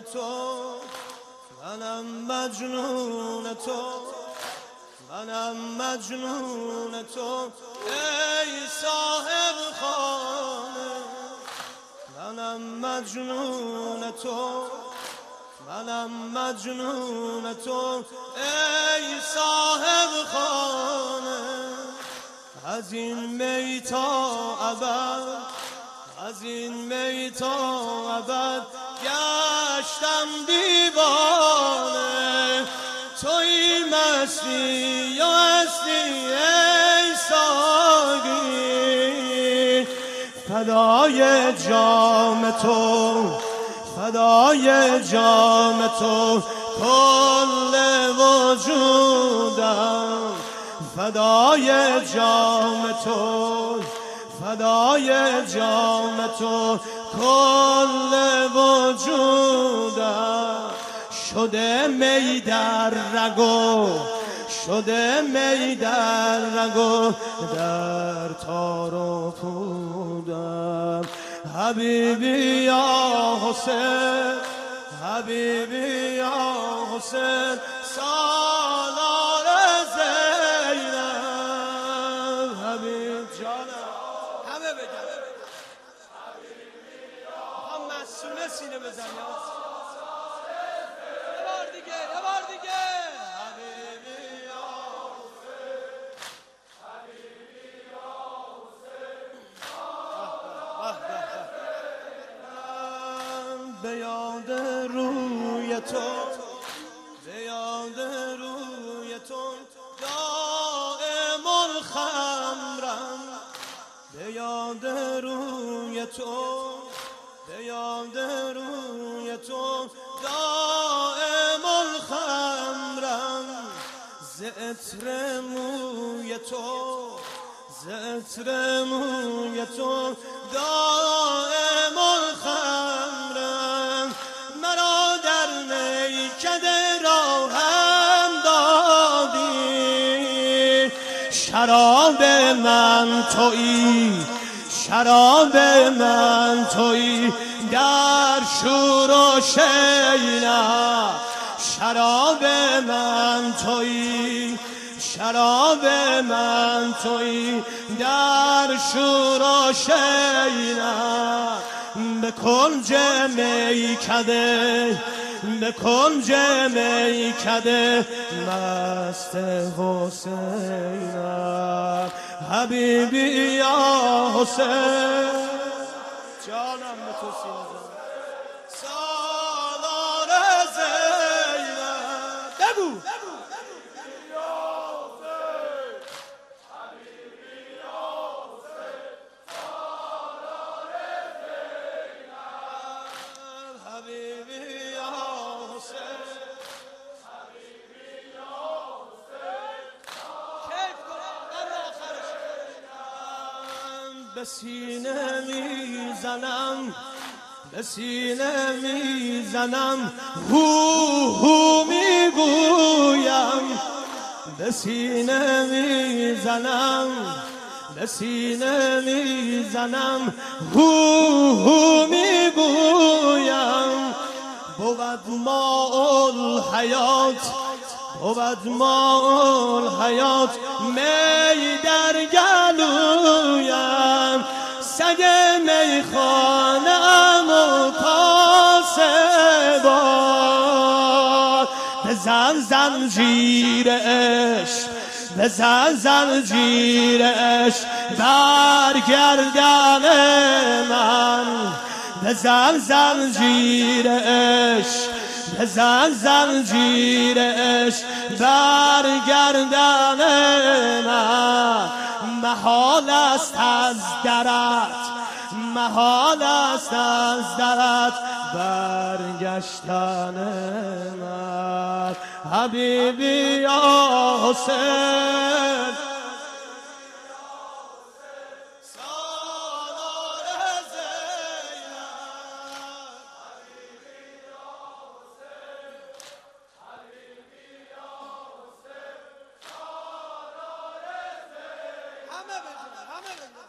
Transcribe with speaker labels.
Speaker 1: تو، منم مجنون تو، منم مجنون تو ای صاحب خانه. منم مجنون تو، منم مجنون تو ای صاحب خانه. از این می تا ابد، از این می تا ابد گشتم دیوانه. توی مستی یا هستی ای ساقی، فدای جام تو، فدای جام تو کل وجودم. فدای جام تو، فدای جام تو کل وجودم. شده می در رگو، شده می در رگو در تار و پودم. حبیبی یا حسین، حبیبی یا حسین، سالار زینب. حبیب جانم همه بگن هم مسئول سینه بزن. یه بار دیگه، یه بار دیگه. حبیبی یا حسین، حبیبی یا حسین. به یاد روی تو، به یاد روی تو دائم الخمرم. به یاد روی تو، به یاد روی تو دائم الخمرم. ز عطر موی تو، ز عطر موی تو دائم الخمرم. مرا در میکده راهم دادی، شراب من تویی، شراب من تویی در شور و شینا. شراب من تویی، شراب من تویی در شور و شینا. به کنج میکده، به کنج میکده مست حسینم. حبیبی یا حسین، جانم به تو سینه، سالار زینب. بگو به سینه میزنم، به سینه میزنم، هو هو میگویم. به سینه میزنم، به سینه میزنم، هو هو میگویم. بود ماء الحیات، بود ماء الحیات می در گلویم. سگ میخانه ام و پاسبان. بزن زنجیر عشق، بزن زنجیر عشق بر گردن من. بزن زنجیر عشق، بزن زنجیر عشق بر گردن من. محال است از درت، محال است از درت برگشتن من. حبیبی یا حسین، همه